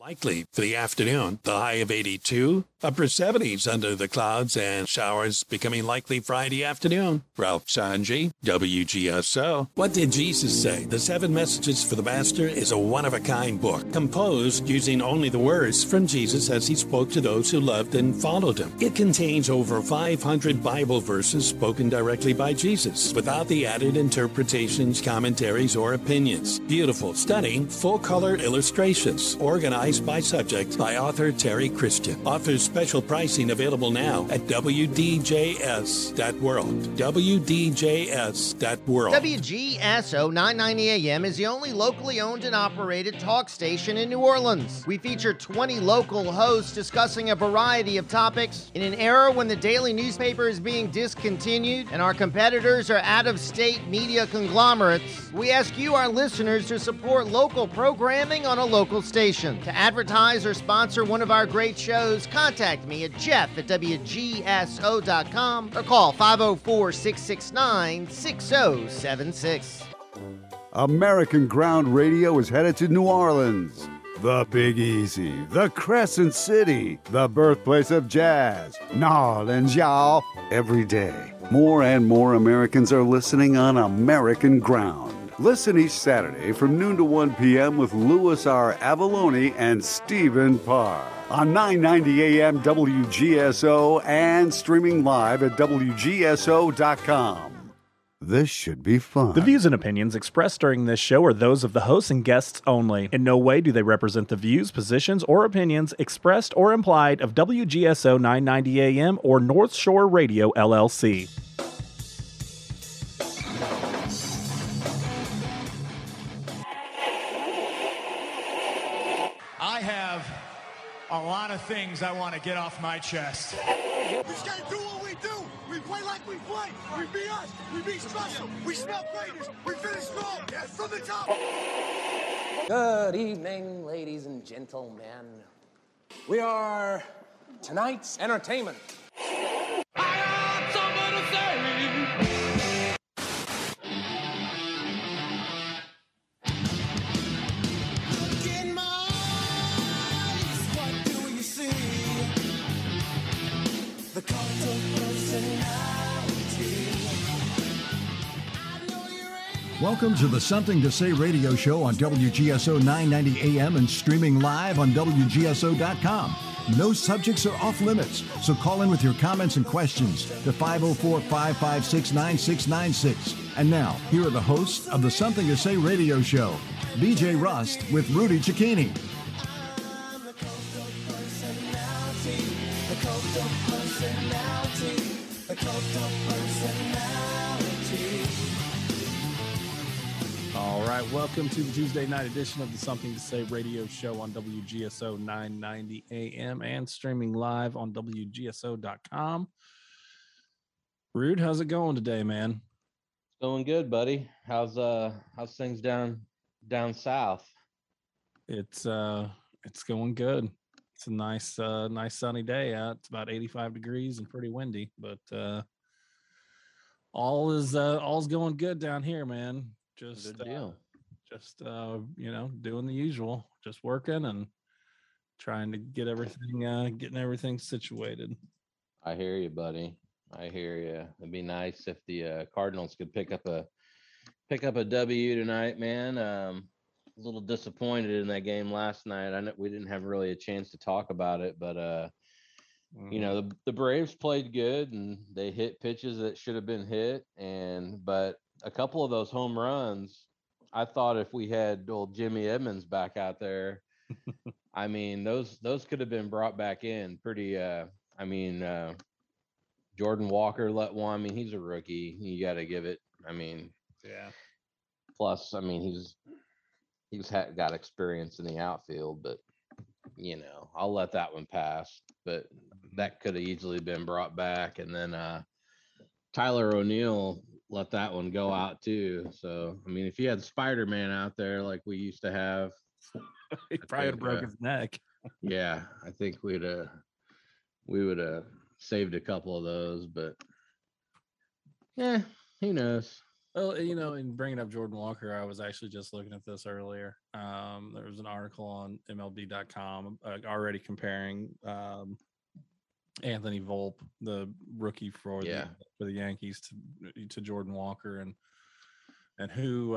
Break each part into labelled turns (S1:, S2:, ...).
S1: Likely for the afternoon, the high of 82, upper 70s under the clouds and showers becoming likely Friday afternoon. Ralph Sanji, WGSO. What did Jesus say? The 7 Messages for the Master is a one-of-a-kind book, composed using only the words from Jesus as he spoke to those who loved and followed him. It contains over 500 Bible verses spoken directly by Jesus, without the added interpretations, commentaries, or opinions. Beautiful, stunning, full-color illustrations, organized by subject by author Terry Christian. Offers special pricing available now at WDJS.world. WDJS.world.
S2: WGSO 990 AM is the only locally owned and operated talk station in New Orleans. We feature 20 local hosts discussing a variety of topics. In an era when the daily newspaper is being discontinued and our competitors are out-of-state media conglomerates, we ask you, our listeners, to support local programming on a local station. To advertise or sponsor one of our great shows, contact me at jeff@wgso.com or call 504-669-6076.
S3: American Ground Radio is headed to New Orleans, the Big Easy, the Crescent City, the birthplace of jazz. New Orleans, y'all. Every day, more and more Americans are listening on American Ground. Listen each Saturday from noon to 1 p.m. with Louis R. Avalone and Stephen Parr on 990 AM WGSO and streaming live at WGSO.com. This should be fun.
S4: The views and opinions expressed during this show are those of the hosts and guests only. In no way do they represent the views, positions, or opinions expressed or implied of WGSO 990 AM or North Shore Radio, LLC.
S5: I have a lot of things I want to get off my chest.
S6: We just gotta do what we do. We play like we play. We be us. We be special. We smell greatness. We finish strong. Yes, from the top.
S7: Good evening, ladies and gentlemen. We are tonight's entertainment.
S8: Welcome to the Something to Say radio show on WGSO 990 AM and streaming live on WGSO.com. No subjects are off limits, so call in with your comments and questions to 504-556-9696. And now, here are the hosts of the Something to Say radio show, BJ Rust with Rudy Cicchini.
S4: All right, welcome to the Tuesday night edition of the Something to Say radio show on WGSO 990 AM and streaming live on WGSO.com. Rude, how's it going today, man?
S9: Going good, buddy. How's things down south?
S4: It's going good. It's a nice sunny day out. It's about 85 degrees and pretty windy, but all's going good down here, man. Just doing the usual, just working and trying to get getting everything situated.
S9: I hear you, buddy. I hear you. It'd be nice if the Cardinals could pick up a W tonight, man. A little disappointed in that game last night. I know we didn't have really a chance to talk about it, but the Braves played good and they hit pitches that should have been hit, but a couple of those home runs, I thought if we had old Jimmy Edmonds back out there, I mean, those could have been brought back in pretty. Jordan Walker let one. I mean, he's a rookie. You got to give it. I mean,
S4: yeah.
S9: Plus, I mean, he's got experience in the outfield, but I'll let that one pass. But that could have easily been brought back, and then Tyler O'Neill let that one go out too. So, I mean, if you had Spider-Man out there like we used to have,
S4: he probably would have broke his neck.
S9: Yeah, I think we would have saved a couple of those, but yeah, who knows?
S4: Well, in bringing up Jordan Walker, I was actually just looking at this earlier. There was an article on MLB.com already comparing Anthony Volpe, the rookie for the Yankees, to Jordan Walker, and who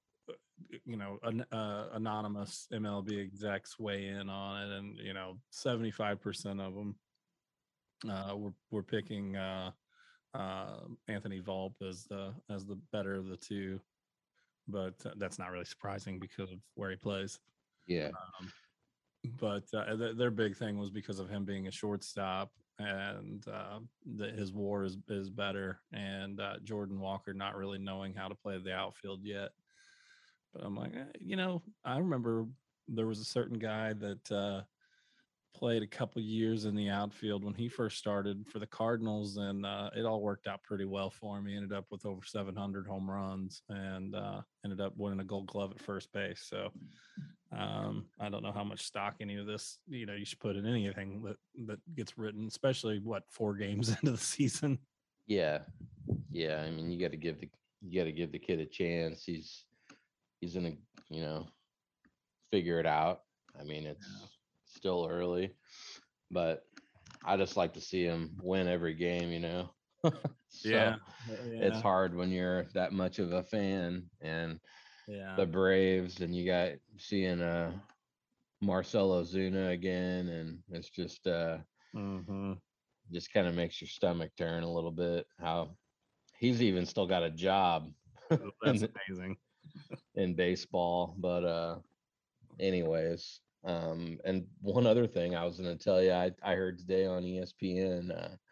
S4: anonymous MLB execs weigh in on it, and 75% of them were picking Anthony Volpe as the better of the two, but that's not really surprising because of where he plays.
S9: Yeah.
S4: But their big thing was because of him being a shortstop, and his WAR is better, and Jordan Walker not really knowing how to play the outfield yet. But I'm like, I remember there was a certain guy that played a couple years in the outfield when he first started for the Cardinals, and it all worked out pretty well for him. He ended up with over 700 home runs and ended up winning a Gold Glove at first base. So I don't know how much stock any of this you should put in anything that gets written, especially 4 games into the season.
S9: Yeah. I mean, you got to give the kid a chance. He's gonna figure it out. I mean, it's still early, but I just like to see him win every game, So it's hard when you're that much of a fan, and the Braves, and you got seeing Marcell Ozuna again, and it's just just kind of makes your stomach turn a little bit, how he's even still got a job.
S4: That's amazing.
S9: In baseball. But anyways, and one other thing I was going to tell you, I heard today on ESPN,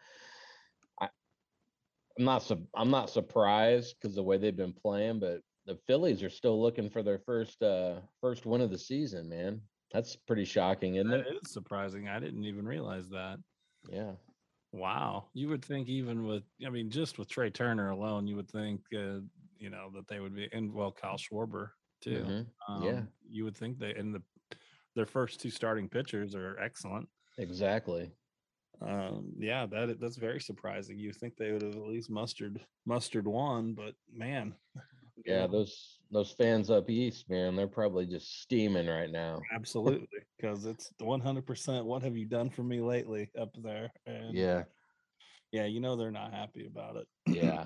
S9: I'm not surprised because the way they've been playing, but the Phillies are still looking for their first win of the season, man. That's pretty shocking, isn't it?
S4: It is surprising. I didn't even realize that.
S9: Yeah.
S4: Wow. You would think even with, just with Trey Turner alone, you would think, that they would be, and Kyle Schwarber too.
S9: Yeah.
S4: You would think their first 2 starting pitchers are excellent.
S9: Exactly.
S4: That's very surprising. You think they would have at least mustered one, but man.
S9: Yeah, those fans up east, man, they're probably just steaming right now.
S4: Absolutely, because it's 100%. What have you done for me lately up there? And
S9: yeah,
S4: they're not happy about it.
S9: Yeah,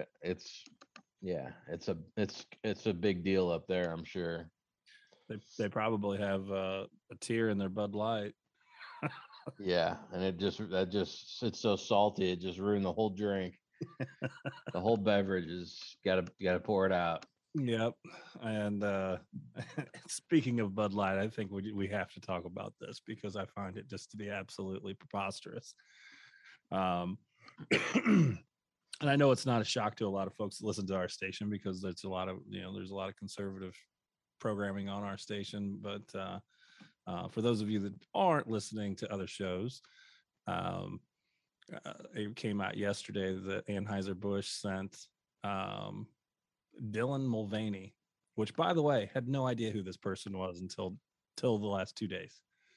S9: it's a big deal up there, I'm sure.
S4: They probably have a tear in their Bud Light.
S9: Yeah, and it's so salty, it just ruined the whole drink. The whole beverage is gotta pour it out.
S4: Yep. And speaking of Bud Light, I think we have to talk about this because I find it just to be absolutely preposterous. And I know it's not a shock to a lot of folks that listen to our station because there's a lot of conservative programming on our station. But for those of you that aren't listening to other shows, it came out yesterday that Anheuser-Busch sent Dylan Mulvaney, which, by the way, had no idea who this person was until the last 2 days.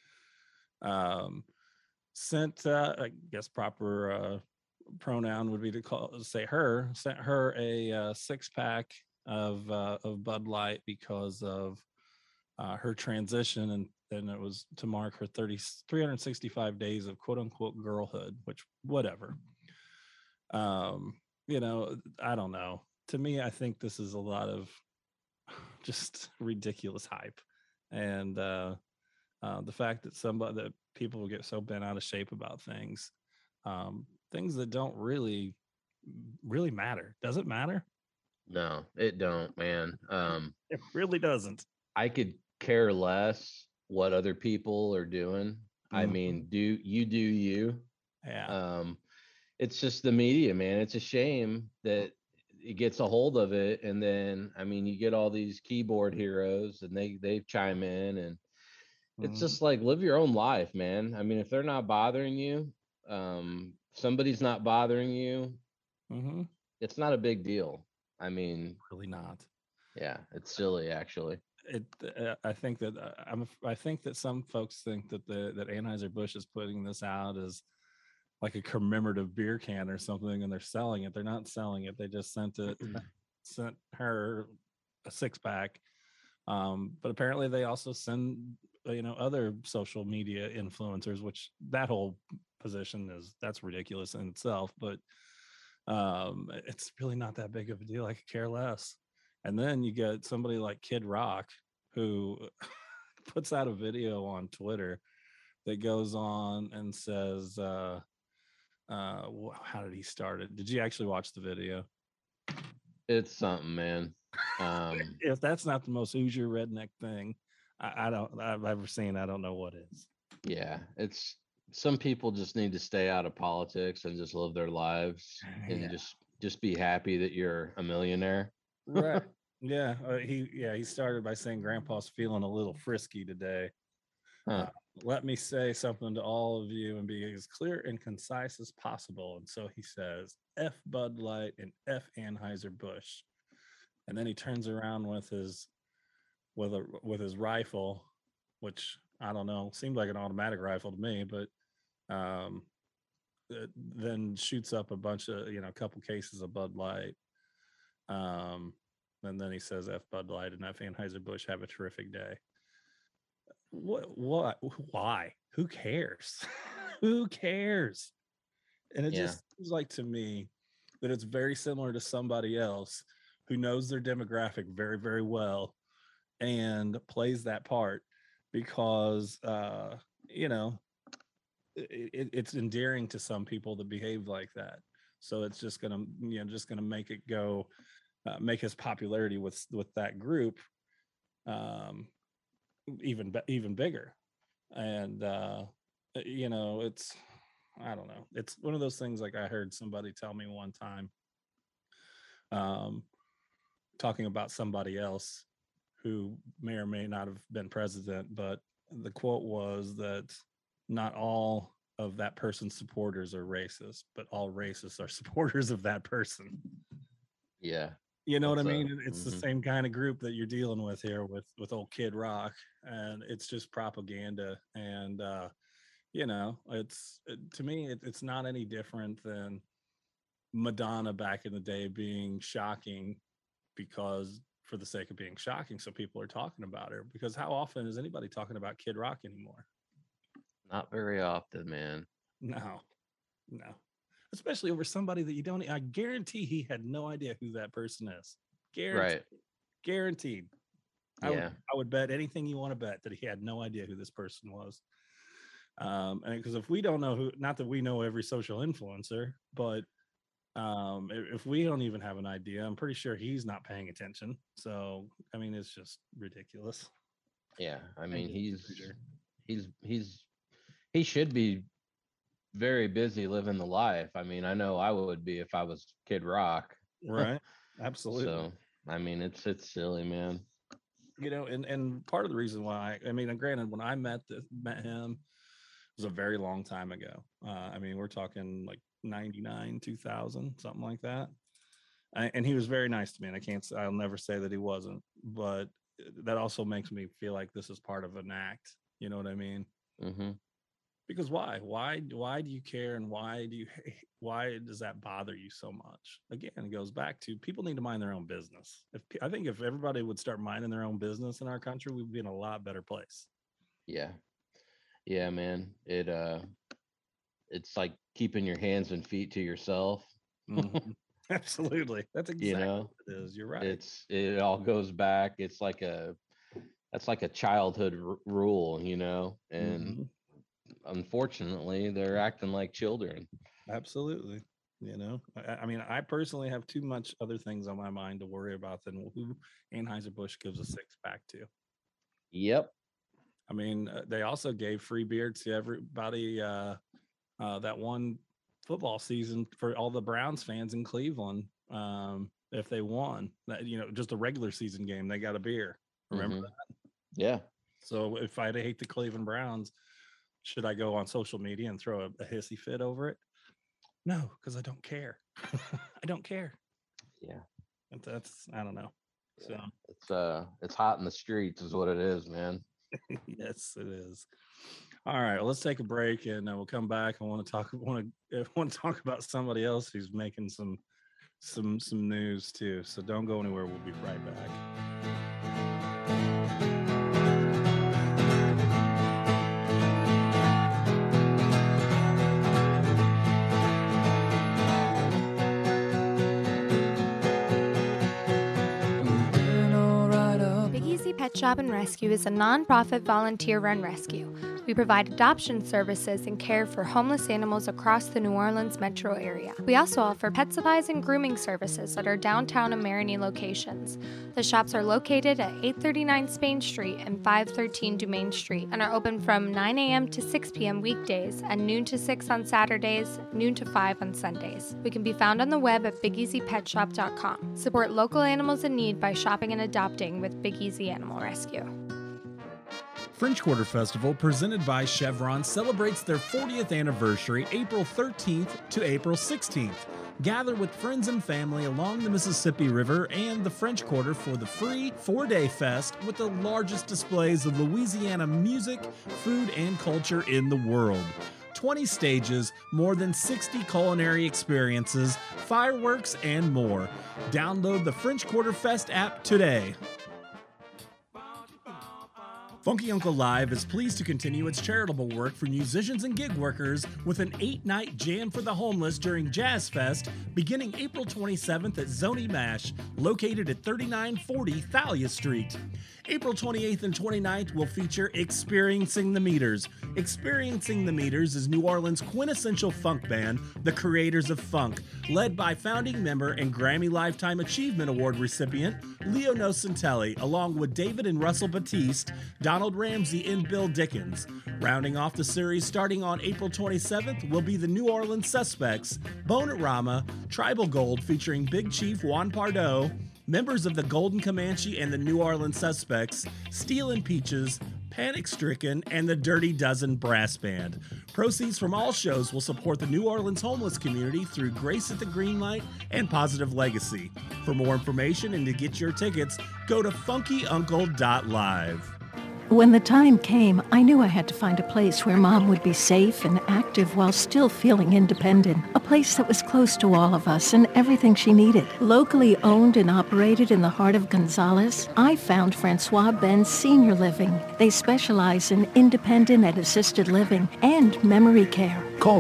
S4: Sent, I guess proper pronoun would be to sent her a 6-pack of Bud Light because of her transition, and it was to mark her 365 days of quote unquote girlhood, which whatever. I don't know. To me, I think this is a lot of just ridiculous hype, and the fact that people get so bent out of shape about things that don't really matter. Does it matter?
S9: No, it don't, man.
S4: It really doesn't.
S9: I could care less what other people are doing. Mm-hmm. I mean, do you?
S4: Yeah.
S9: It's just the media, man. It's a shame that it gets a hold of it, and then you get all these keyboard heroes, and they chime in, and it's just like, live your own life, man. If they're not bothering you, somebody's not bothering you, it's not a big deal.
S4: Really not.
S9: Yeah, it's silly, actually.
S4: I think that some folks think that Anheuser-Busch is putting this out as like a commemorative beer can or something, and they're selling it. They're not selling it. They just sent it sent her a 6-pack. But apparently they also send, other social media influencers, which that whole position that's ridiculous in itself. But it's really not that big of a deal. I could care less. And then you get somebody like Kid Rock who puts out a video on Twitter that goes on and says, how did he start it? Did you actually watch the video?
S9: It's something, man.
S4: If that's not the most Hoosier redneck thing I've ever seen, I don't know what is.
S9: Yeah, it's some people just need to stay out of politics and just live their lives and just be happy that you're a millionaire.
S4: Right. Yeah. He started by saying Grandpa's feeling a little frisky today.
S9: Huh.
S4: Let me say something to all of you and be as clear and concise as possible. And so he says, F Bud Light and F Anheuser-Busch. And then he turns around with his rifle, which I don't know, seemed like an automatic rifle to me, but then shoots up a bunch of, a couple cases of Bud Light. And then he says, F Bud Light and F Anheuser-Busch, have a terrific day. What? Why? Who cares? Who cares? And it just seems like to me that it's very similar to somebody else who knows their demographic very, very well and plays that part because, it's endearing to some people to behave like that. So it's just gonna make it go, make his popularity with that group even bigger. And it's, I don't know, it's one of those things. Like I heard somebody tell me one time, talking about somebody else who may or may not have been president, but the quote was that not all of that person's supporters are racist, but all racists are supporters of that person.
S9: Yeah.
S4: You know what I mean? It's the same kind of group that you're dealing with here with old Kid Rock, and it's just propaganda. And to me, it's not any different than Madonna back in the day being shocking because for the sake of being shocking, so people are talking about her. Because how often is anybody talking about Kid Rock anymore?
S9: Not very often, man.
S4: No. Especially over somebody that you don't. I guarantee he had no idea who that person is. Guaranteed. I would bet anything you want to bet that he had no idea who this person was. And because if we don't know who, not that we know every social influencer, but if we don't even have an idea, I'm pretty sure he's not paying attention. So I mean, it's just ridiculous.
S9: Yeah, I mean, he should be very busy living the life. I mean, I know I would be if I was Kid Rock.
S4: Right. Absolutely.
S9: So, I mean, it's silly, man.
S4: And part of the reason why, I mean, granted, when I met him, it was a very long time ago. I mean, we're talking like 99, 2000, something like that. And he was very nice to me, and I'll never say that he wasn't, but that also makes me feel like this is part of an act. You know what I mean?
S9: Mm-hmm.
S4: Because why do you care, and why does that bother you so much? Again, it goes back to people need to mind their own business. I think if everybody would start minding their own business in our country, we'd be in a lot better place.
S9: Yeah, man. It's like keeping your hands and feet to yourself.
S4: Mm-hmm. Absolutely, that's exactly what it is. You're right.
S9: It all goes back. It's like that's like a childhood rule, and unfortunately they're acting like children.
S4: Absolutely. I mean, I personally have too much other things on my mind to worry about than who Anheuser-Busch gives a 6-pack to.
S9: Yep.
S4: I mean, they also gave free beer to everybody that one football season for all the Browns fans in Cleveland. If they won that, just a regular season game, they got a beer. Remember that?
S9: Yeah.
S4: So if I hate the Cleveland Browns, should I go on social media and throw a hissy fit over it? No, because I don't care. I don't care.
S9: Yeah.
S4: That's I don't know.
S9: Yeah. So it's hot in the streets is what it is, man.
S4: Yes, it is. All right, well, let's take a break and we'll come back. I want to talk about somebody else who's making some some news too. So don't go anywhere. We'll be right back.
S10: Pet Shop and Rescue is a nonprofit volunteer-run rescue. We provide adoption services and care for homeless animals across the New Orleans metro area. We also offer pet supplies and grooming services at our downtown and Marigny locations. The shops are located at 839 Spain Street and 513 Dumaine Street and are open from 9 a.m. to 6 p.m. weekdays and noon to 6 on Saturdays, noon to 5 on Sundays. We can be found on the web at BigEasyPetShop.com. Support local animals in need by shopping and adopting with Big Easy Animal Rescue.
S4: French Quarter Festival, presented by Chevron, celebrates their 40th anniversary April 13th to April 16th. Gather with friends and family along the Mississippi River and the French Quarter for the free 4-day fest with the largest displays of Louisiana music, food, and culture in the world. 20 stages, more than 60 culinary experiences, fireworks, and more. Download the French Quarter Fest app today. Funky Uncle Live is pleased to continue its charitable work for musicians and gig workers with an 8-night jam for the homeless during Jazz Fest beginning April 27th at Zony Mash, located at 3940 Thalia Street. April 28th and 29th will feature Experiencing the Meters. Experiencing the Meters is New Orleans' quintessential funk band, the Creators of Funk, led by founding member and Grammy Lifetime Achievement Award recipient Leo Nocentelli, along with David and Russell Batiste, Donald Ramsey, and Bill Dickens. Rounding off the series starting on April 27th will be the New Orleans Suspects, Bonerama, Tribal Gold featuring Big Chief Juan Pardo, members of the Golden Comanche and the New Orleans Suspects, Steel and Peaches, Panic Stricken, and the Dirty Dozen Brass Band. Proceeds from all shows will support the New Orleans homeless community through Grace at the Greenlight and Positive Legacy. For more information and to get your tickets, go to funkyuncle.live.
S11: When the time came, I knew I had to find a place where Mom would be safe and active while still feeling independent. A place that was close to all of us and everything she needed. Locally owned and operated in the heart of Gonzales, I found Francois Benz Senior Living. They specialize in independent and assisted living and memory care.
S12: Call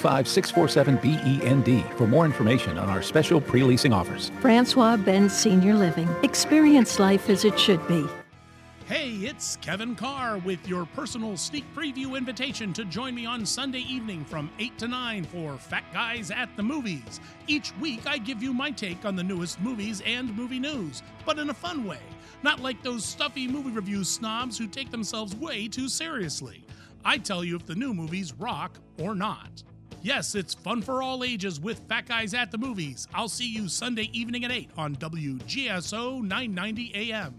S12: 225-647-BEND for more information on our special pre-leasing offers.
S11: Francois Benz Senior Living. Experience life as it should be.
S13: Hey, it's Kevin Carr with your personal sneak preview invitation to join me on Sunday evening from 8 to 9 for Fat Guys at the Movies. Each week, I give you my take on the newest movies and movie news, but in a fun way. Not like those stuffy movie review snobs who take themselves way too seriously. I tell you if the new movies rock or not. Yes, it's fun for all ages with Fat Guys at the Movies. I'll see you Sunday evening at 8 on WGSO 990 AM.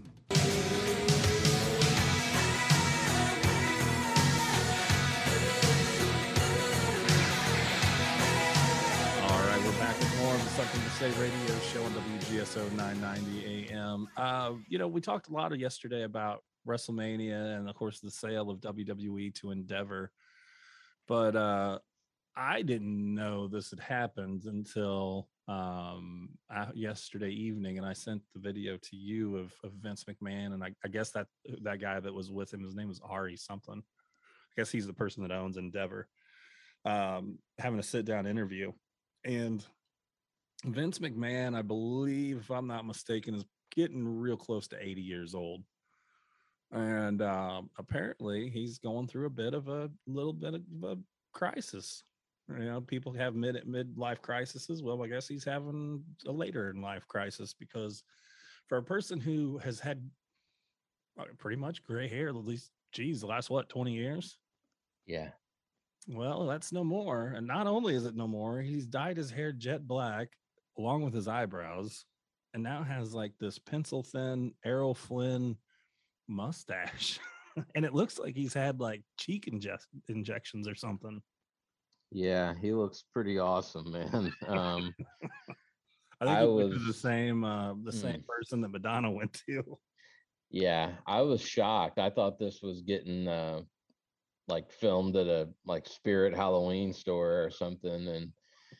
S4: More of the Something to Say radio show on WGSO 990 AM. We talked a lot yesterday about WrestleMania and, of course, the sale of WWE to Endeavor. But I didn't know this had happened until yesterday evening, and I sent the video to you of Vince McMahon, and I guess that guy that was with him, his name was Ari something. I guess he's the person that owns Endeavor, having a sit-down interview. And Vince McMahon, I believe, if I'm not mistaken, is getting real close to 80 years old. And apparently he's going through a little bit of a crisis. People have midlife crises. Well, I guess he's having a later in life crisis, because for a person who has had pretty much gray hair, at least, the last, 20 years?
S9: Yeah.
S4: Well, that's no more. And not only is it no more, he's dyed his hair jet black along with his eyebrows, and now has like this pencil thin Errol Flynn mustache. And it looks like he's had like cheek injections or something.
S9: Yeah, he looks pretty awesome, man.
S4: I think it was the same person that Madonna went to.
S9: Yeah, I was shocked. I thought this was getting filmed at a Spirit Halloween store or something, and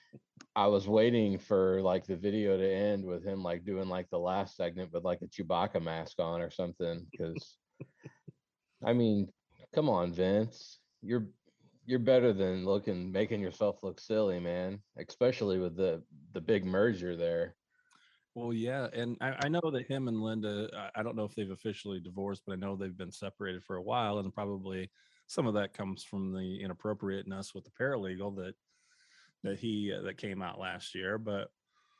S9: I was waiting for like the video to end with him like doing like the last segment with like a Chewbacca mask on or something. Because I mean, come on, Vince, you're better than making yourself look silly, man. Especially with the big merger there.
S4: Well, yeah, and I know that him and Linda, I don't know if they've officially divorced, but I know they've been separated for a while, and probably some of that comes from the inappropriateness with the paralegal that came out last year. But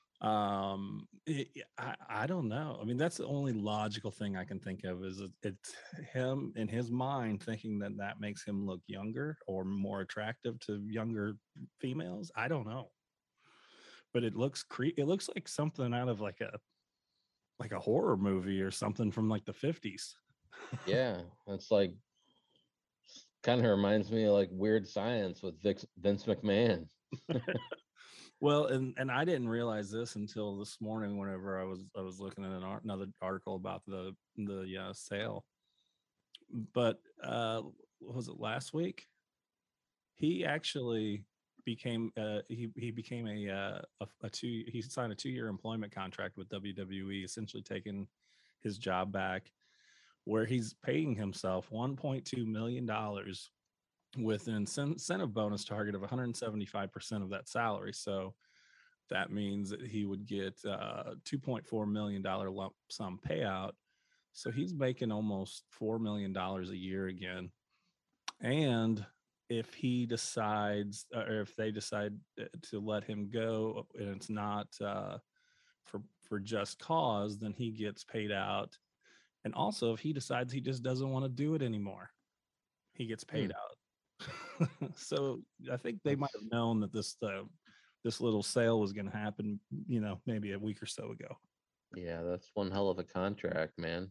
S4: I don't know. I mean, that's the only logical thing I can think of is it's him in his mind thinking that makes him look younger or more attractive to younger females. I don't know. But it looks it looks like something out of like a horror movie or something from like the 50s.
S9: Yeah, it's like kind of reminds me of like Weird Science with Vince McMahon.
S4: Well, and I didn't realize this until this morning whenever I was looking at another article about the sale. But was it last week? He actually became he became he signed a 2-year employment contract with WWE, essentially taking his job back, where he's paying himself $1.2 million with an incentive bonus target of 175% of that salary. So that means that he would get $2.4 million lump sum payout. So he's making almost $4 million a year again. And if he decides, or if they decide to let him go, and it's not for just cause, then he gets paid out. And also, if he decides he just doesn't want to do it anymore, he gets paid out. So I think they might have known that this little sale was going to happen, maybe a week or so ago.
S9: Yeah, that's one hell of a contract, man.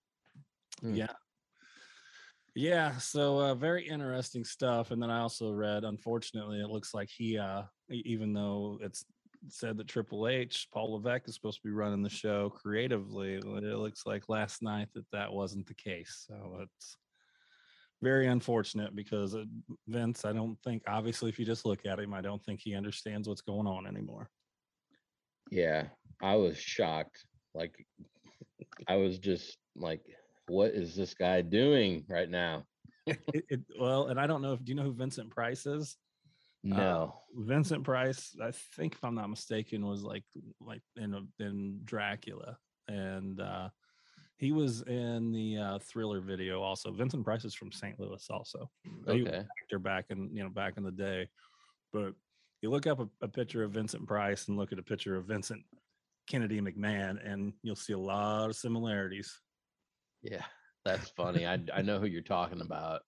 S4: Yeah, so very interesting stuff. And then I also read, unfortunately, it looks like he, even though it's said that Triple H, Paul Levesque, is supposed to be running the show creatively, it looks like last night that wasn't the case. So it's very unfortunate because Vince, I don't think, obviously, if you just look at him, I don't think he understands what's going on anymore.
S9: Yeah, I was shocked. Like, I was just like, what is this guy doing right now?
S4: Well, and I don't know do you know who Vincent Price is?
S9: No.
S4: Vincent Price, I think, if I'm not mistaken, was like in Dracula, and he was in the Thriller video also. Vincent Price is from St. Louis also.
S9: Okay.
S4: He was an actor back in the day. But you look up a picture of Vincent Price and look at a picture of Vincent Kennedy McMahon, and you'll see a lot of similarities.
S9: Yeah, that's funny. I know who you're talking about.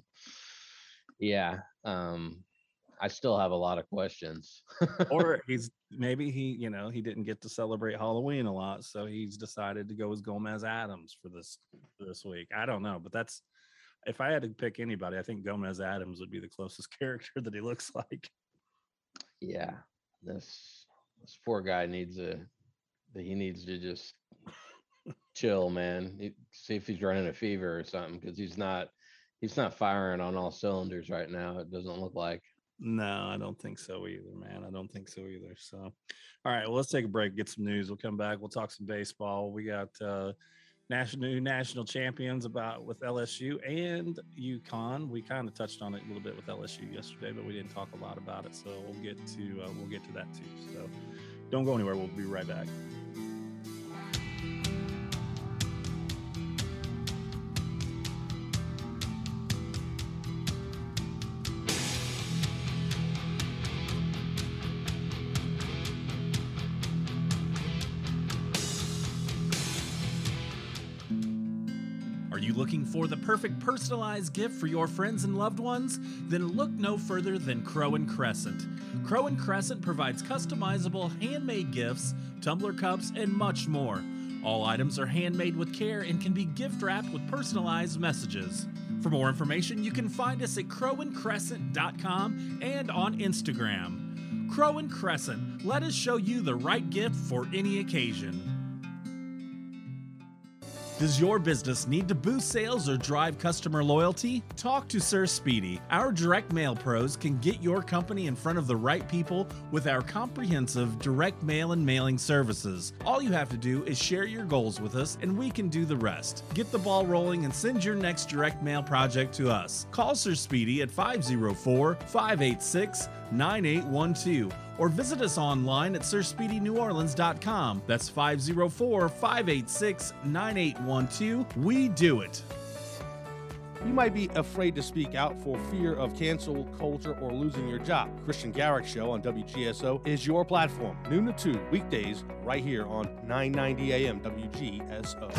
S9: I still have a lot of questions.
S4: Or he didn't get to celebrate Halloween a lot, so he's decided to go as Gomez Adams for this week. I don't know, but that's, if I had to pick anybody, I think Gomez Adams would be the closest character that he looks like.
S9: Yeah, this poor guy needs to just chill, man. See if he's running a fever or something, because he's not firing on all cylinders right now. It doesn't look like.
S4: No, I don't think so either, man. I don't think so either. So, all right, well, let's take a break, get some news. We'll come back. We'll talk some baseball. We got national champions with LSU and UConn. We kind of touched on it a little bit with LSU yesterday, but we didn't talk a lot about it. So we'll get to that too. So don't go anywhere. We'll be right back.
S13: Looking for the perfect personalized gift for your friends and loved ones? Then look no further than Crow and Crescent. Crow and Crescent provides customizable handmade gifts, tumbler cups, and much more. All items are handmade with care and can be gift wrapped with personalized messages. For more information, you can find us at crowandcrescent.com and on Instagram. Crow and Crescent, let us show you the right gift for any occasion.
S4: Does your business need to boost sales or drive customer loyalty? Talk to Sir Speedy. Our direct mail pros can get your company in front of the right people with our comprehensive direct mail and mailing services. All you have to do is share your goals with us and we can do the rest. Get the ball rolling and send your next direct mail project to us. Call Sir Speedy at 504-586-9812 or visit us online at SirSpeedyNewOrleans.com. That's 504-586-9812. We do it.
S14: You might be afraid to speak out for fear of cancel culture or losing your job. Christian Garrick Show on WGSO is your platform. Noon to 2, weekdays, right here on 990 AM WGSO.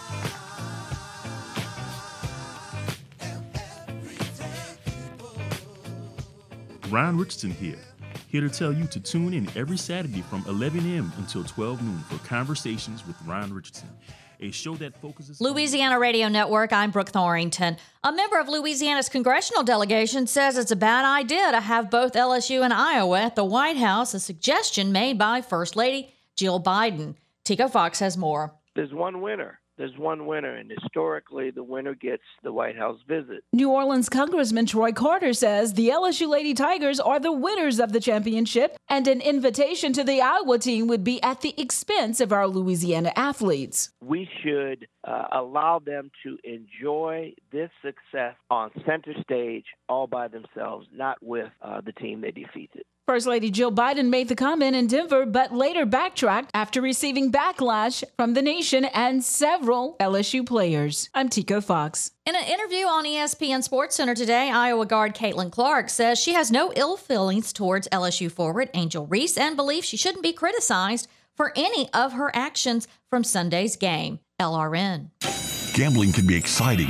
S15: Ryan Richardson here to tell you to tune in every Saturday from 11 a.m. until 12 noon for Conversations with Ryan Richardson, a show that focuses
S16: Louisiana Radio Network, I'm Brooke Thorington. A member of Louisiana's congressional delegation says it's a bad idea to have both LSU and Iowa at the White House, a suggestion made by First Lady Jill Biden. Tico Fox has more.
S17: There's one winner. There's one winner, and historically, the winner gets the White House visit.
S18: New Orleans Congressman Troy Carter says the LSU Lady Tigers are the winners of the championship, and an invitation to the Iowa team would be at the expense of our Louisiana athletes.
S17: We should allow them to enjoy this success on center stage all by themselves, not with the team they defeated.
S18: First Lady Jill Biden made the comment in Denver, but later backtracked after receiving backlash from the nation and several LSU players. I'm Tico Fox.
S16: In an interview on ESPN SportsCenter today, Iowa guard Caitlin Clark says she has no ill feelings towards LSU forward Angel Reese and believes she shouldn't be criticized for any of her actions from Sunday's game. LRN.
S19: Gambling can be exciting,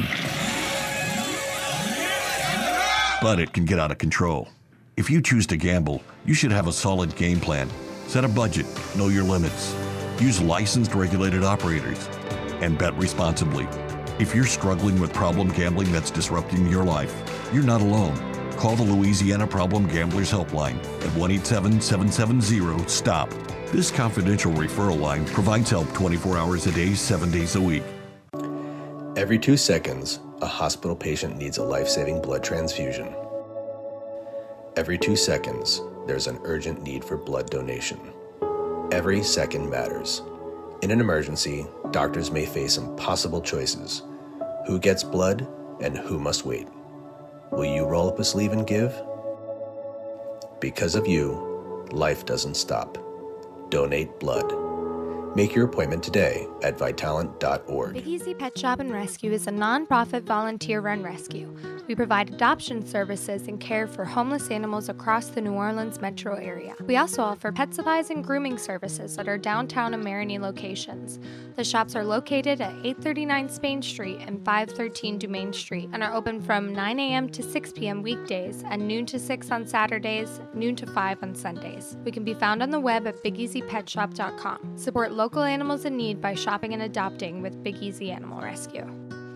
S19: but it can get out of control. If you choose to gamble, you should have a solid game plan. Set a budget, know your limits, use licensed regulated operators, and bet responsibly. If you're struggling with problem gambling that's disrupting your life, you're not alone. Call the Louisiana Problem Gamblers Helpline at 1-877-770-STOP. This confidential referral line provides help 24 hours a day, 7 days a week.
S20: Every 2 seconds, a hospital patient needs a life-saving blood transfusion. Every 2 seconds, there's an urgent need for blood donation. Every second matters. In an emergency, doctors may face impossible choices. Who gets blood and who must wait? Will you roll up a sleeve and give? Because of you, life doesn't stop. Donate blood. Make your appointment today at Vitalant.org.
S10: Big Easy Pet Shop and Rescue is a nonprofit volunteer-run rescue. We provide adoption services and care for homeless animals across the New Orleans metro area. We also offer pet supplies and grooming services at our downtown and Marigny locations. The shops are located at 839 Spain Street and 513 Dumaine Street and are open from 9 a.m. to 6 p.m. weekdays and noon to 6 on Saturdays, noon to 5 on Sundays. We can be found on the web at BigEasyPetShop.com. Support local animals in need by shopping and adopting with Big Easy Animal Rescue.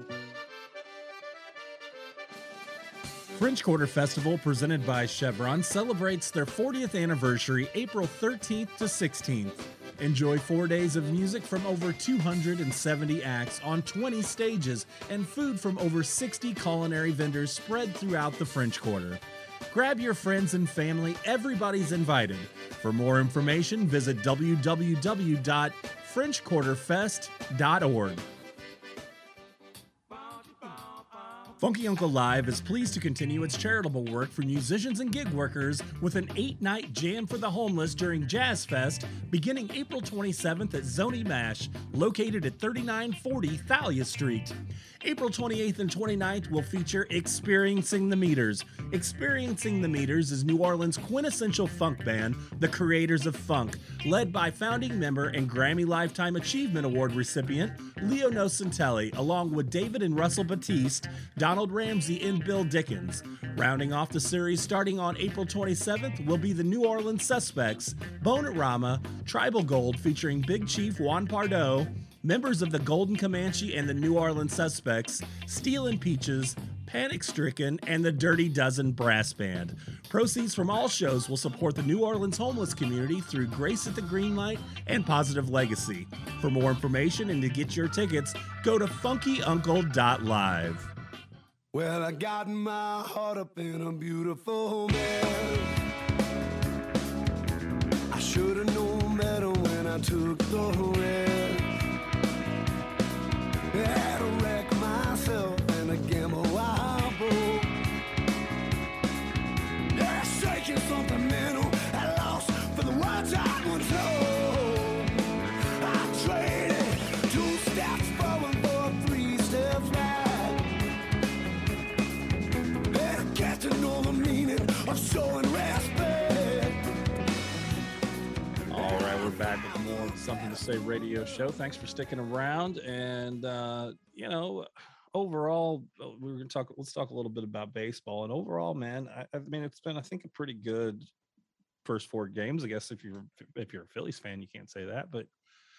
S4: French Quarter Festival, presented by Chevron, celebrates their 40th anniversary April 13th to 16th. Enjoy 4 days of music from over 270 acts on 20 stages and food from over 60 culinary vendors spread throughout the French Quarter. Grab your friends and family, everybody's invited. For more information, visit www.frenchquarterfest.org. Funky Uncle Live is pleased to continue its charitable work for musicians and gig workers with an 8-night jam for the homeless during Jazz Fest beginning April 27th at Zony Mash, located at 3940 Thalia Street. April 28th and 29th will feature Experiencing the Meters. Experiencing the Meters is New Orleans' quintessential funk band, the Creators of Funk, led by founding member and Grammy Lifetime Achievement Award recipient Leo Nocentelli, along with David and Russell Batiste, Donald Ramsey, and Bill Dickens. Rounding off the series starting on April 27th will be the New Orleans Suspects, Bonerama, Tribal Gold featuring Big Chief Juan Pardo, members of the Golden Comanche and the New Orleans Suspects, Steel and Peaches,
S13: Panic Stricken, and the Dirty Dozen Brass Band. Proceeds from all shows will support the New Orleans homeless community through Grace at the Greenlight and Positive Legacy. For more information and to get your tickets, go to funkyuncle.live.
S6: Well, I got my heart up in a beautiful mess. I should have known better when I took the risk. I had to wreck myself and a gamble I broke. Yeah, shaking something mental I lost for the one time was home. I traded 2 steps forward for 3 steps back. And I get to know the meaning of showing respect.
S4: All right, we're back with more of Something to Say radio show. Thanks for sticking around. And, overall, we're going to let's talk a little bit about baseball. And overall, man, I mean, it's been, I think, a pretty good first 4 games. I guess if you're a Phillies fan, you can't say that. But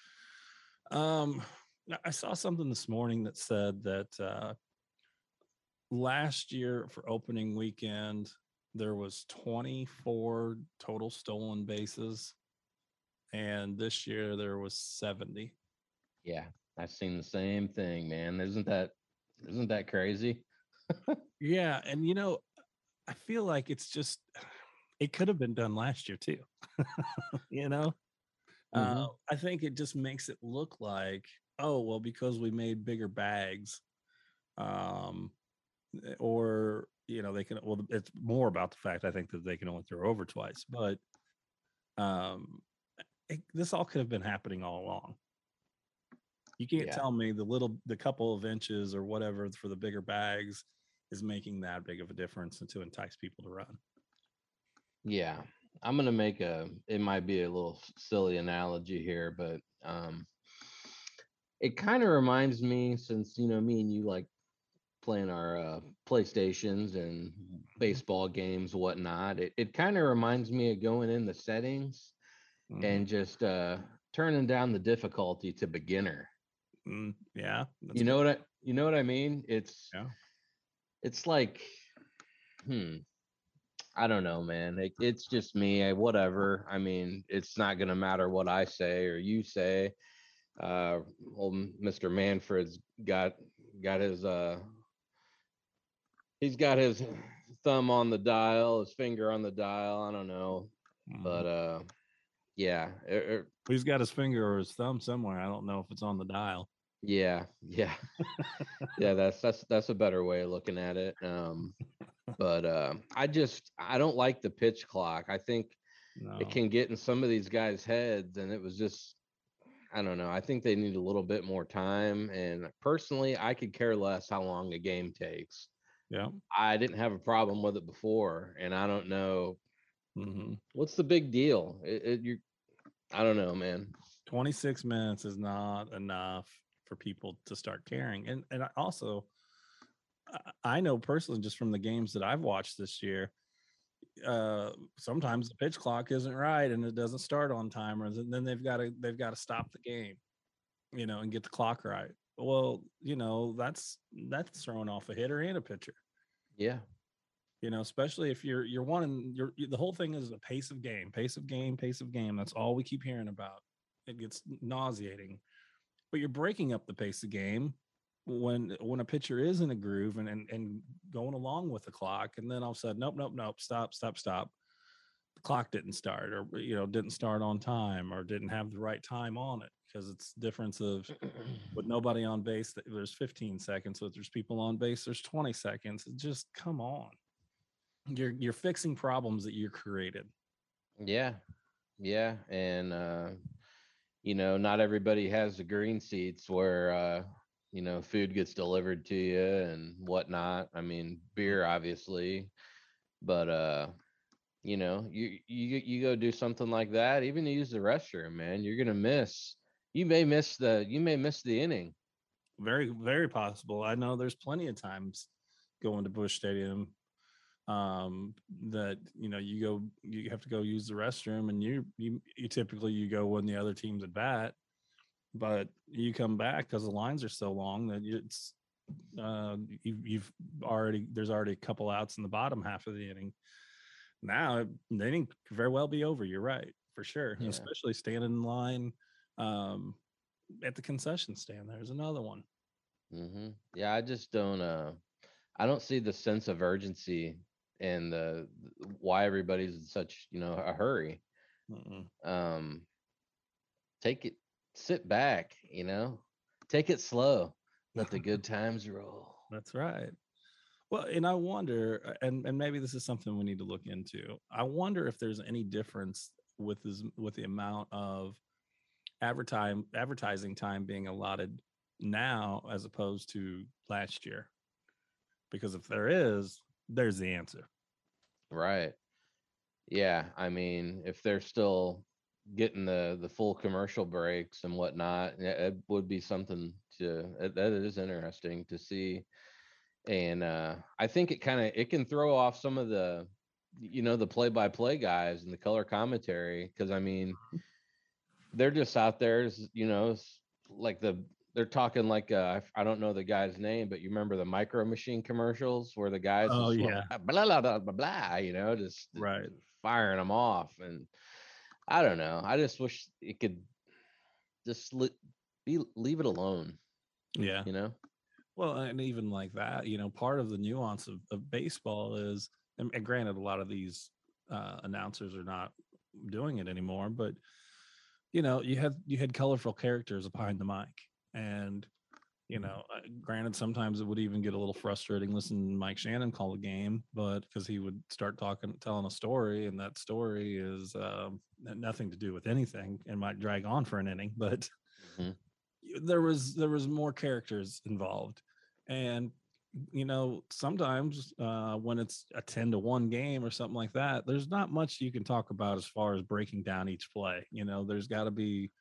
S4: I saw something this morning that said that last year for opening weekend, there was 24 total stolen bases. And this year there was 70.
S9: Yeah, I've seen the same thing, man. Isn't that crazy?
S4: Yeah, and I feel like it could have been done last year too. I think it just makes it look like, oh well, because we made bigger bags, or they can. Well, it's more about the fact I think that they can only throw over twice, but this all could have been happening all along. You can't tell me the couple of inches or whatever for the bigger bags is making that big of a difference to entice people to run.
S9: Yeah, I'm gonna make it might be a little silly analogy here, but it kind of reminds me, since me and you like playing our PlayStations and baseball games, whatnot. It kind of reminds me of going in the settings and just turning down the difficulty to beginner.
S4: Yeah,
S9: you know what I mean? It's like, I don't know, man. It's just me. Whatever. I mean, it's not gonna matter what I say or you say. Old Mr. Manfred's got his he's got his thumb on the dial, his finger on the dial. I don't know, but yeah,
S4: he's got his finger or his thumb somewhere. I don't know if it's on the dial.
S9: Yeah. Yeah, that's a better way of looking at it. But I don't like the pitch clock. I think it can get in some of these guys' heads, and it was just, I don't know. I think they need a little bit more time. And personally, I could care less how long a game takes.
S4: Yeah,
S9: I didn't have a problem with it before, and I don't know what's the big deal. I don't know, man.
S4: 26 minutes is not enough for people to start caring. And I also, I know personally, just from the games that I've watched this year, sometimes the pitch clock isn't right and it doesn't start on time, and then they've got to stop the game, and get the clock right. Well, that's throwing off a hitter and a pitcher.
S9: Yeah.
S4: Especially if you're the whole thing is a pace of game. That's all we keep hearing about. It gets nauseating, but you're breaking up the pace of game when a pitcher is in a groove and going along with the clock, and then all of a sudden, nope, stop. The clock didn't start, or didn't start on time, or didn't have the right time on it, because it's difference of with nobody on base, there's 15 seconds. So if there's people on base, there's 20 seconds. Just come on. You're fixing problems that you created.
S9: Yeah. And not everybody has the green seats where food gets delivered to you and whatnot. I mean, beer obviously, but you go do something like that, even to use the restroom, man, you may miss the inning.
S4: Very, very possible. I know there's plenty of times going to Busch Stadium that you have to go use the restroom, and you typically go when the other team's at bat, but you come back because the lines are so long that there's already a couple outs in the bottom half of the inning. Now the inning could very well be over. You're right, for sure.
S9: Yeah.
S4: Especially standing in line at the concession stand. There's another one.
S9: Yeah, I just don't. I don't see the sense of urgency and why everybody's in such a hurry. Take it, sit back. Take it slow. Let the good times roll.
S4: That's right. Well, and I wonder, and maybe this is something we need to look into. I wonder if there's any difference with the amount of advertising time being allotted now as opposed to last year. Because if there is, there's the answer.
S9: Right. Yeah. I mean, if they're still getting the full commercial breaks and whatnot, it would be something that is interesting to see. And I think it can throw off some of the play-by-play guys and the color commentary, because I mean they're just out there like they're talking like I don't know the guy's name, but you remember the Micro Machine commercials where the guys
S4: blah
S9: blah blah blah blah, just
S4: right,
S9: firing them off. And I don't know, I just wish it could just leave it alone.
S4: Yeah. Well, and even like that, part of the nuance of baseball is, and granted, a lot of these announcers are not doing it anymore, but you had colorful characters behind the mic, and granted, sometimes it would even get a little frustrating listening to Mike Shannon call a game, but because he would start telling a story, and that story is nothing to do with anything and might drag on for an inning, but there was more characters involved. And sometimes when it's a 10-1 game or something like that, there's not much you can talk about as far as breaking down each play. There's got to be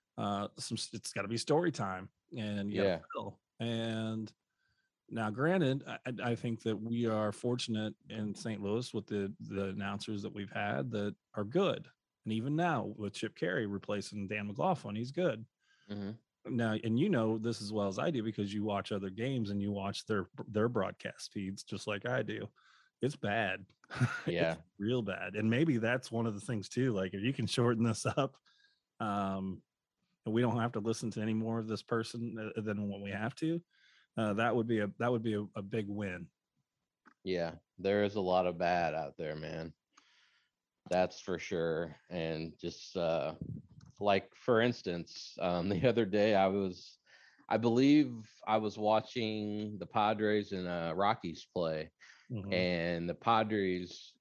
S4: it's got to be story time, and you gotta fill. And now, granted, I think that we are fortunate in St. Louis with the announcers that we've had that are good, and even now with Chip Carey replacing Dan McLaughlin, he's good. Now, and this as well as I do, because you watch other games and you watch their broadcast feeds just like I do. It's bad.
S9: Yeah.
S4: It's real bad. And maybe that's one of the things too. Like, if you can shorten this up, and we don't have to listen to any more of this person than what we have to, that would be a big win.
S9: Yeah, there is a lot of bad out there, man. That's for sure. And just like, for instance, the other day I believe I was watching the Padres and Rockies play, and the Padres,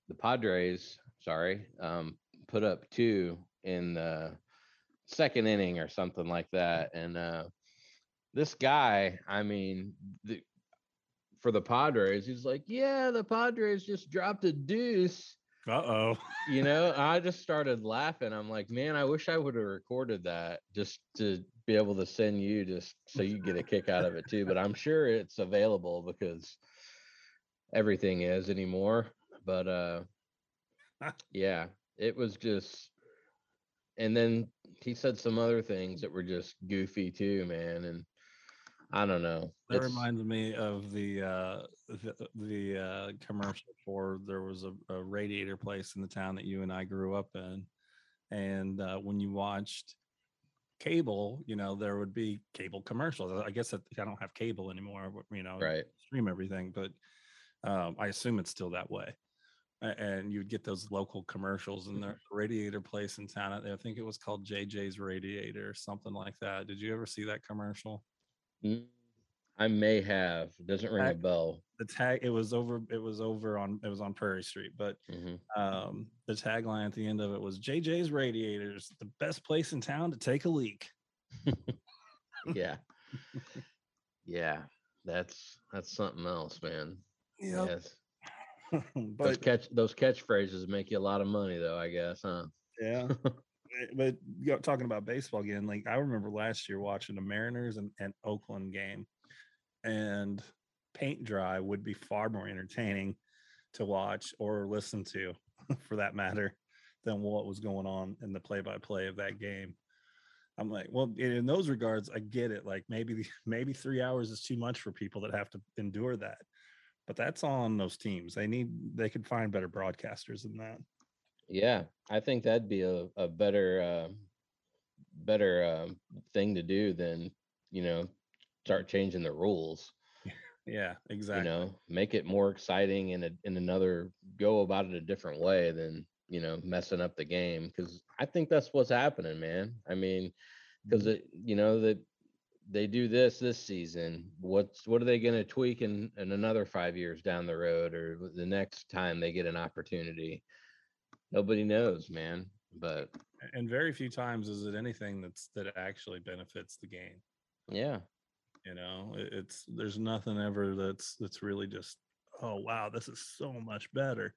S9: put up 2 in the second inning or something like that. And this guy, I mean, for the Padres, he's like, yeah, the Padres just dropped a deuce. I just started laughing. I'm like, man, I wish I would have recorded that just to be able to send you, just so you get a kick out of it too. But I'm sure it's available because everything is anymore. But yeah, it was just, and then he said some other things that were just goofy too, man. And I don't know.
S4: That reminds me of the commercial for, there was a radiator place in the town that you and I grew up in, and when you watched cable, there would be cable commercials. I guess I don't have cable anymore,
S9: right?
S4: Stream everything, but I assume it's still that way. And you'd get those local commercials, and the radiator place in town, I think it was called JJ's Radiator or something like that. Did you ever see that commercial?
S9: I may have. It doesn't ring a bell.
S4: The tag, it was on Prairie Street, but the tagline at the end of it was JJ's Radiators, the best place in town to take a leak.
S9: Yeah. Yeah. That's something else, man.
S4: Yep.
S9: Yes.
S4: But
S9: those catchphrases make you a lot of money, though, I guess, huh?
S4: Yeah. But talking about baseball again, like, I remember last year watching the Mariners and Oakland game, and paint dry would be far more entertaining to watch or listen to, for that matter, than what was going on in the play-by-play of that game. I'm like, well, in those regards, I get it. Like maybe 3 hours is too much for people that have to endure that. But that's on those teams. They could find better broadcasters than that.
S9: Yeah, I think that'd be a better thing to do than, start changing the rules.
S4: Yeah, exactly.
S9: Make it more exciting in another, go about it a different way than, messing up the game. Because I think that's what's happening, man. I mean, because that they do this season. What are they going to tweak in another 5 years down the road, or the next time they get an opportunity? Nobody knows, man. But
S4: and very few times is it anything that actually benefits the game.
S9: Yeah.
S4: There's nothing ever that's really just, oh wow, this is so much better.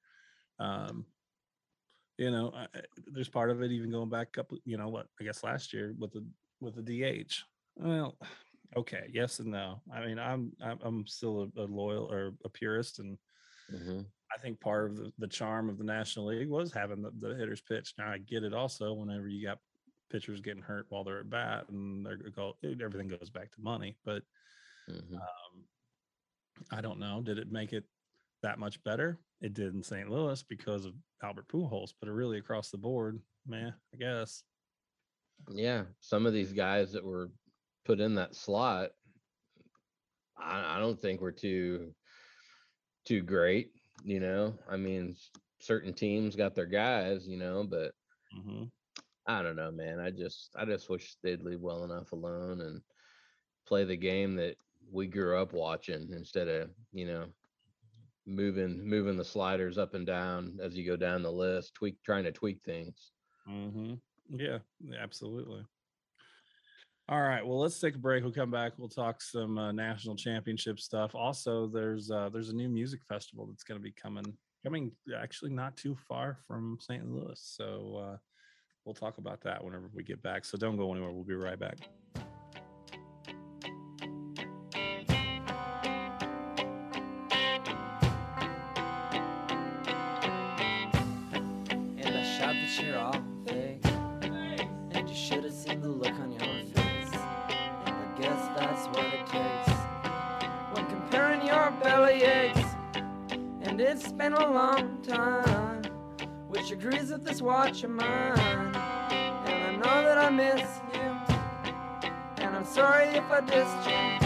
S4: There's part of it even going back up, I guess last year with the DH. Well, okay, yes and no. I mean, I'm still a loyal or a purist, and I think part of the charm of the National League was having the hitters pitch. Now I get it also whenever you got pitchers getting hurt while they're at bat, and everything goes back to money. But I don't know. Did it make it that much better? It did in St. Louis because of Albert Pujols, but really across the board, man, I guess.
S9: Yeah, some of these guys that were put in that slot, I don't think were too great. I mean, certain teams got their guys, but I don't know, man. I just wish they'd leave well enough alone and play the game that we grew up watching instead of, moving the sliders up and down as you go down the list, trying to tweak things.
S4: Yeah, absolutely. All right, well, let's take a break. We'll come back. We'll talk some national championship stuff. Also, there's a new music festival that's going to be coming actually not too far from St. Louis. So we'll talk about that whenever we get back. So don't go anywhere. We'll be right back.
S21: And I shot that you're all fake, and you should have seen the look on your face. And I guess that's what it takes when comparing your belly aches. And it's been a long time, which agrees with this watch of mine. And I know that I miss you, and I'm sorry if I dissed you.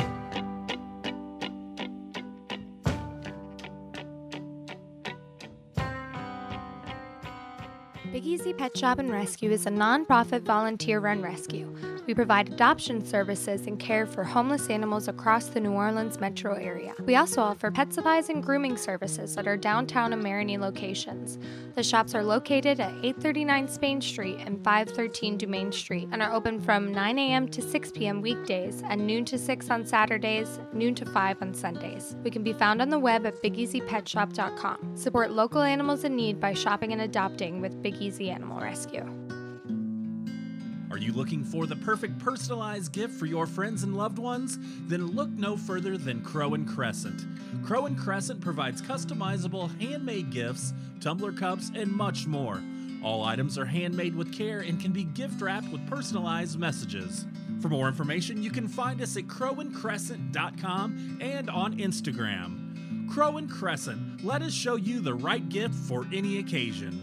S10: Big Easy Pet Shop and Rescue is a non-profit volunteer-run rescue. We provide adoption services and care for homeless animals across the New Orleans metro area. We also offer pet supplies and grooming services at our downtown and Marigny locations. The shops are located at 839 Spain Street and 513 Dumaine Street and are open from 9 a.m. to 6 p.m. weekdays and noon to 6 on Saturdays, noon to 5 on Sundays. We can be found on the web at BigEasyPetShop.com. Support local animals in need by shopping and adopting with Big Easy Animal Rescue.
S13: Are you looking for the perfect personalized gift for your friends and loved ones? Then look no further than Crow and Crescent. Crow and Crescent provides customizable handmade gifts, tumbler cups, and much more. All items are handmade with care and can be gift wrapped with personalized messages. For more information, you can find us at crowandcrescent.com and on Instagram. Crow and Crescent, let us show you the right gift for any occasion.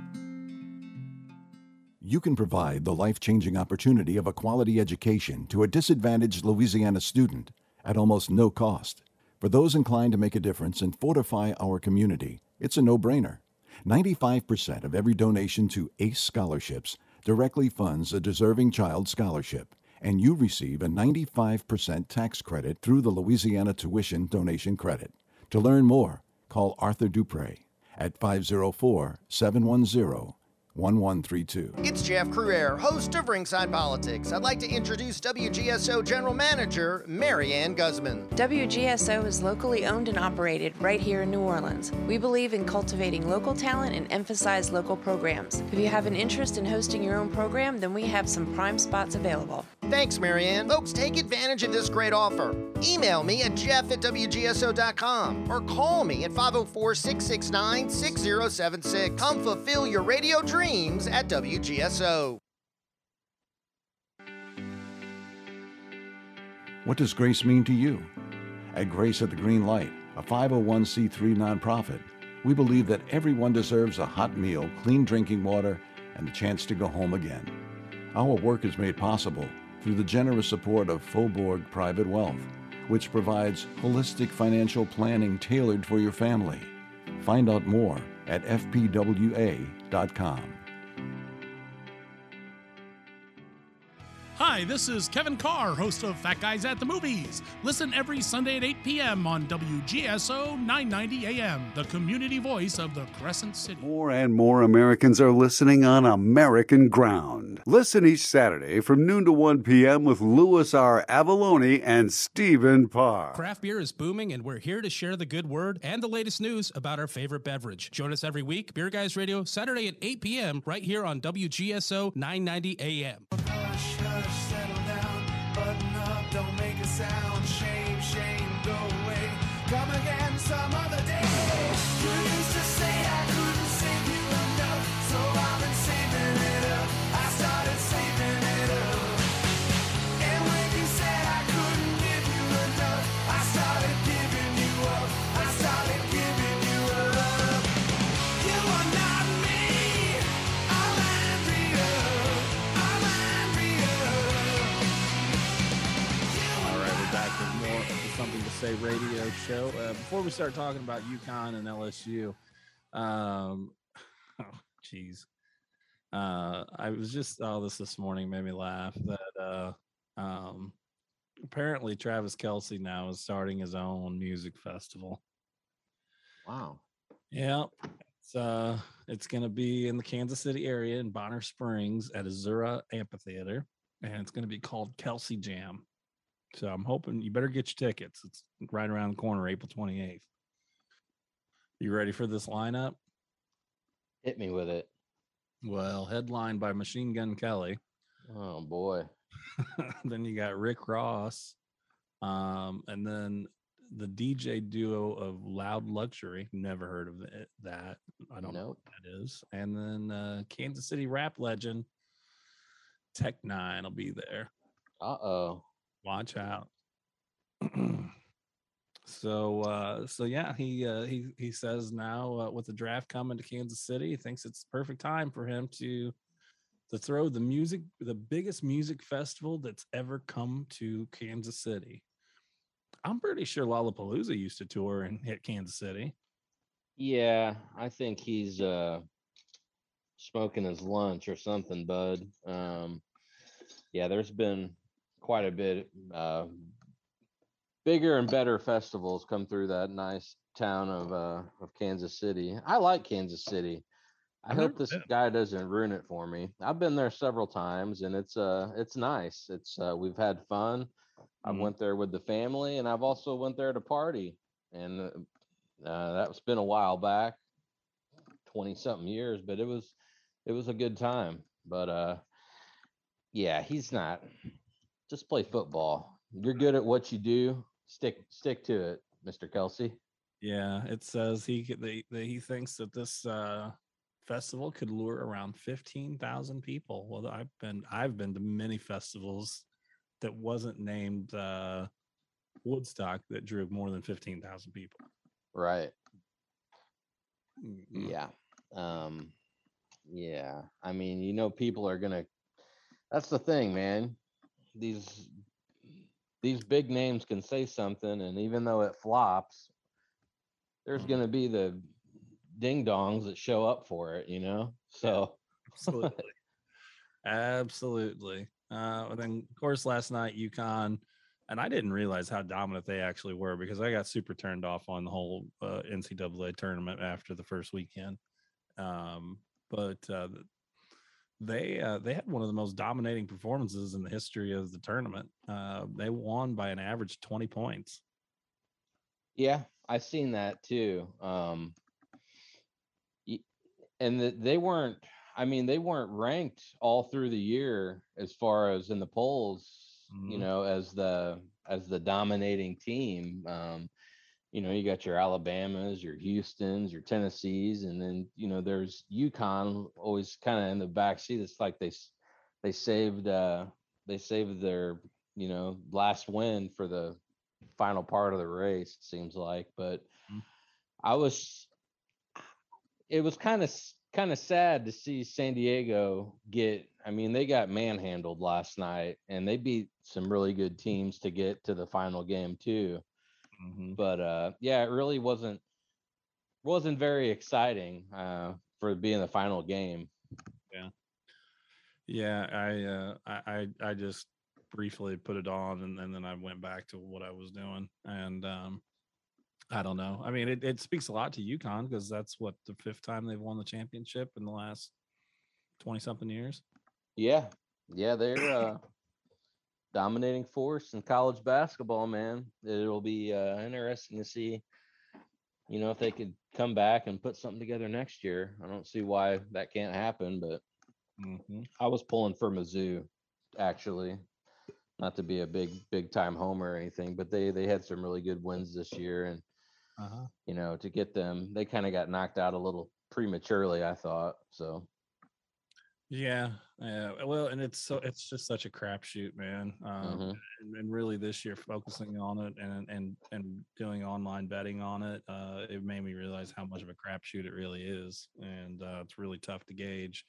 S8: You can provide the life-changing opportunity of a quality education to a disadvantaged Louisiana student at almost no cost. For those inclined to make a difference and fortify our community, it's a no-brainer. 95% of every donation to ACE scholarships directly funds a deserving child scholarship, and you receive a 95% tax credit through the Louisiana Tuition Donation Credit. To learn more, call Arthur Dupre at 504-710-1132.
S2: It's Jeff Cruere, host of Ringside Politics. I'd like to introduce WGSO General Manager Marianne Guzman.
S22: WGSO is locally owned and operated right here in New Orleans. We believe in cultivating local talent and emphasize local programs. If you have an interest in hosting your own program, then we have some prime spots available.
S2: Thanks, Marianne. Folks, take advantage of this great offer. Email me at jeff@wgso.com or call me at 504-669-6076. Come fulfill your radio dreams at WGSO.
S8: What does Grace mean to you? At Grace at the Green Light, a 501c3 nonprofit, we believe that everyone deserves a hot meal, clean drinking water, and the chance to go home again. Our work is made possible through the generous support of Faubourg Private Wealth, which provides holistic financial planning tailored for your family. Find out more at fpwa.com.
S13: Hi, this is Kevin Carr, host of Fat Guys at the Movies. Listen every Sunday at 8 p.m. on WGSO 990 AM, the community voice of the Crescent City.
S1: More and more Americans are listening on American ground. Listen each Saturday from noon to 1 p.m. with Louis R. Avalone and Stephen Parr.
S3: Craft beer is booming, and we're here to share the good word and the latest news about our favorite beverage. Join us every week, Beer Guys Radio, Saturday at 8 p.m. right here on WGSO 990 AM.
S6: Settle down, button up, don't make a sound. Shame, shame, go away. Come again some other day. You used to say I couldn't save you enough, so I've been saving it up. I started saving it up. And when you said I couldn't give you enough, I started giving you up. I started giving you up. You are not me. I'm Andrea. I'm Andrea.
S4: All right, we're back with more of the Something to Say radio show. Before we start talking about UConn and LSU, I was just this morning made me laugh that apparently Travis Kelce now is starting his own music festival.
S9: Wow.
S4: Yeah, it's going to be in the Kansas City area in Bonner Springs at Azura Amphitheater, and it's going to be called Kelce Jam. So I'm hoping you better get your tickets. It's right around the corner, April 28th. You ready for this lineup?
S9: Hit me with it.
S4: Well, headlined by Machine Gun Kelly.
S9: Oh boy.
S4: Then you got Rick Ross. And then the DJ duo of Loud Luxury. Never heard of that. I don't know what that is. And then Kansas City rap legend Tech Nine will be there.
S9: Uh-oh.
S4: Watch out. So yeah, he says now with the draft coming to Kansas City, he thinks it's the perfect time for him to throw the biggest music festival that's ever come to Kansas City. I'm pretty sure Lollapalooza used to tour and hit Kansas City.
S9: Yeah, I think he's smoking his lunch or something, bud. Yeah, there's been quite a bit bigger and better festivals come through that nice town of Kansas City. I like Kansas City. I hope this guy doesn't ruin it for me. I've been there several times, and it's nice. It's we've had fun. I went there with the family, and I've also went there to party, and that's been a while back, 20-something years, but it was a good time. But yeah, he's not. Just play football. You're good at what you do. Stick to it, Mr. Kelce.
S4: Yeah, it says he thinks that this festival could lure around 15,000 people. Well, I've been to many festivals that wasn't named Woodstock that drew more than 15,000 people.
S9: Right. Yeah. Yeah. I mean, people are gonna. That's the thing, man. These big names can say something, and even though it flops, there's going to be the ding dongs that show up for it, So
S4: Absolutely. And then of course last night UConn, and I didn't realize how dominant they actually were because I got super turned off on the whole NCAA tournament after the first weekend. But they had one of the most dominating performances in the history of the tournament. They won by an average 20 points.
S9: Yeah, I've seen that too. And they weren't ranked all through the year as far as in the polls, as the dominating team. You got your Alabamas, your Houstons, your Tennessees, and then there's UConn always kind of in the back seat. It's like they saved their last win for the final part of the race, it seems like. But it was kind of sad to see San Diego they got manhandled last night, and they beat some really good teams to get to the final game too. But it really wasn't very exciting for being the final game.
S4: I just briefly put it on, and then I went back to what I was doing, and I don't know. I mean, it speaks a lot to UConn, because that's what, the 5th time they've won the championship in the last 20-something years.
S9: Yeah, they're dominating force in college basketball, man. It'll be interesting to see, if they could come back and put something together next year. I don't see why that can't happen, but I was pulling for Mizzou, actually. Not to be a big time homer or anything, but they had some really good wins this year, and to get them, they kind of got knocked out a little prematurely, I thought. So
S4: well, and it's just such a crapshoot, man. And really this year, focusing on it and doing online betting on it, it made me realize how much of a crapshoot it really is, and it's really tough to gauge.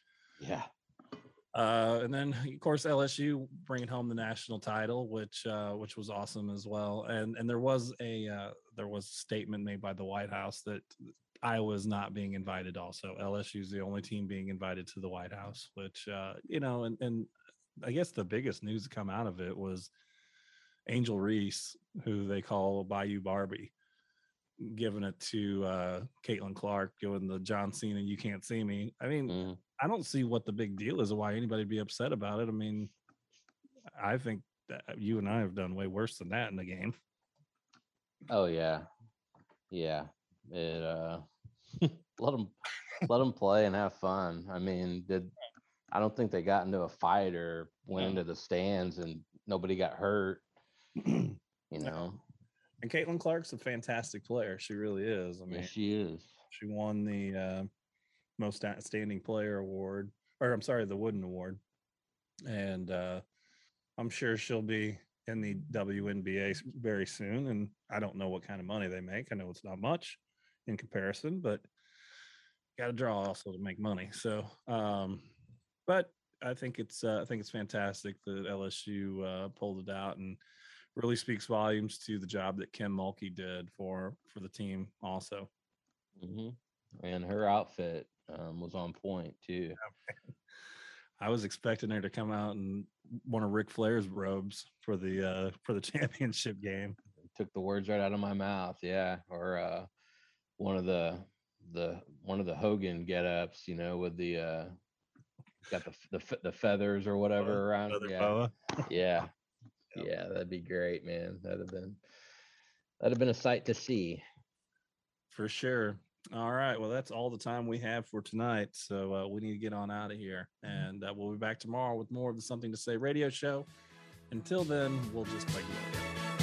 S4: And then, of course, LSU bringing home the national title, which was awesome as well. And there was a statement made by the White House that Iowa is not being invited. Also, LSU is the only team being invited to the White House, which and I guess the biggest news to come out of it was Angel Reese, who they call Bayou Barbie, giving it to Caitlin Clark, doing the John Cena "You Can't See Me." I mean, I don't see what the big deal is, or why anybody would be upset about it. I mean, I think that you and I have done way worse than that in the game.
S9: Oh yeah. It let them play and have fun. I mean, I don't think they got into a fight or went into the stands, and nobody got hurt. And
S4: Caitlin Clark's a fantastic player. She really is. I mean,
S9: she is.
S4: She won the most outstanding player award, or I'm sorry, the Wooden Award. And I'm sure she'll be in the WNBA very soon. And I don't know what kind of money they make. I know it's not much in comparison, but got to draw also to make money. So, but I think it's fantastic that LSU pulled it out, and really speaks volumes to the job that Kim Mulkey did for the team also.
S9: And her outfit was on point too.
S4: I was expecting her to come out in one of Ric Flair's robes for the championship game.
S9: Took the words right out of my mouth. Yeah. Or one of the Hogan get-ups, with the got the feathers or whatever around. Yeah, that'd be great, man. That'd have been a sight to see.
S4: For sure. All right. Well, that's all the time we have for tonight. So we need to get on out of here, and we'll be back tomorrow with more of the Something to Say radio show. Until then, we'll just play it.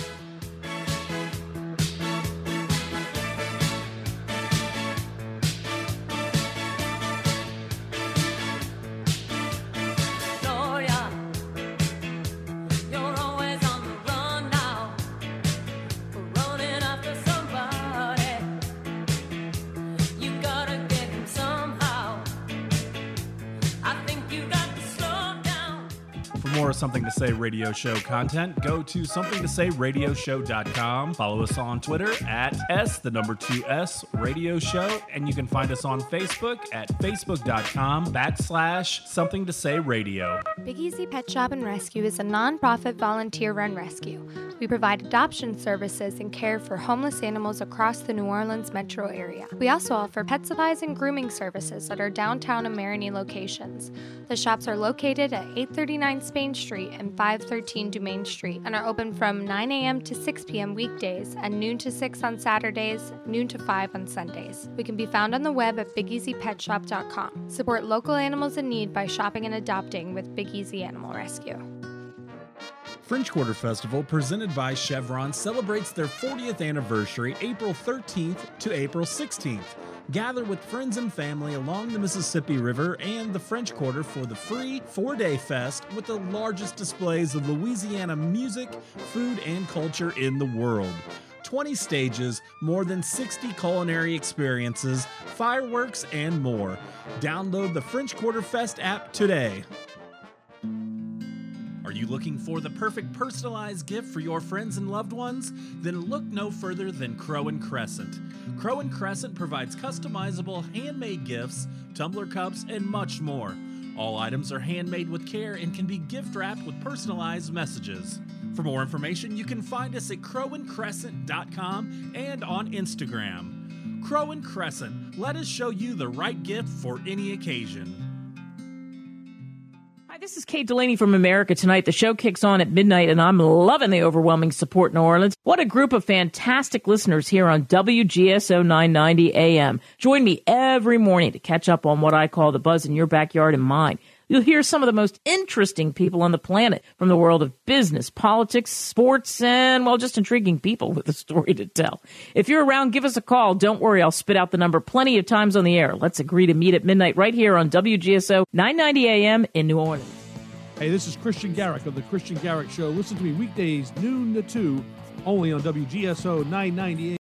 S4: Something to Say radio show content, go to somethingtosayradioshow.com. Follow us on Twitter at S2S radio show, and you can find us on Facebook at facebook.com/Something to Say Radio.
S10: Big Easy Pet Shop and Rescue is a non-profit volunteer-run rescue. We provide adoption services and care for homeless animals across the New Orleans metro area. We also offer pet supplies and grooming services at our downtown and Marigny locations. The shops are located at 839 Spain Street and 513 Dumaine Street and are open from 9 a.m. to 6 p.m. weekdays and noon to 6 on Saturdays, noon to 5 on Sundays. We can be found on the web at BigEasyPetShop.com. Support local animals in need by shopping and adopting with Big Easy Animal Rescue.
S3: French Quarter Festival, presented by Chevron, celebrates their 40th anniversary April 13th to April 16th.
S4: Gather with friends and family along the Mississippi River and the French Quarter for the free 4-day fest with the largest displays of Louisiana music, food, and culture in the world. 20 stages, more than 60 culinary experiences, fireworks, and more. Download the French Quarter Fest app today. Are you looking for the perfect personalized gift for your friends and loved ones? Then look no further than Crow and Crescent. Crow and Crescent provides customizable handmade gifts, tumbler cups, and much more. All items are handmade with care and can be gift wrapped with personalized messages. For more information, you can find us at crowandcrescent.com and on Instagram. Crow and Crescent, let us show you the right gift for any occasion.
S5: Hi, this is Kate Delaney from America Tonight. The show kicks on at midnight, and I'm loving the overwhelming support in New Orleans. What a group of fantastic listeners here on WGSO 990 AM. Join me every morning to catch up on what I call the buzz in your backyard and mine. You'll hear some of the most interesting people on the planet from the world of business, politics, sports, and, well, just intriguing people with a story to tell. If you're around, give us a call. Don't worry, I'll spit out the number plenty of times on the air. Let's agree to meet at midnight right here on WGSO 990 AM in New Orleans.
S14: Hey, this is Christian Garrick of The Christian Garrick Show. Listen to me weekdays, noon to 2, only on WGSO 990 AM.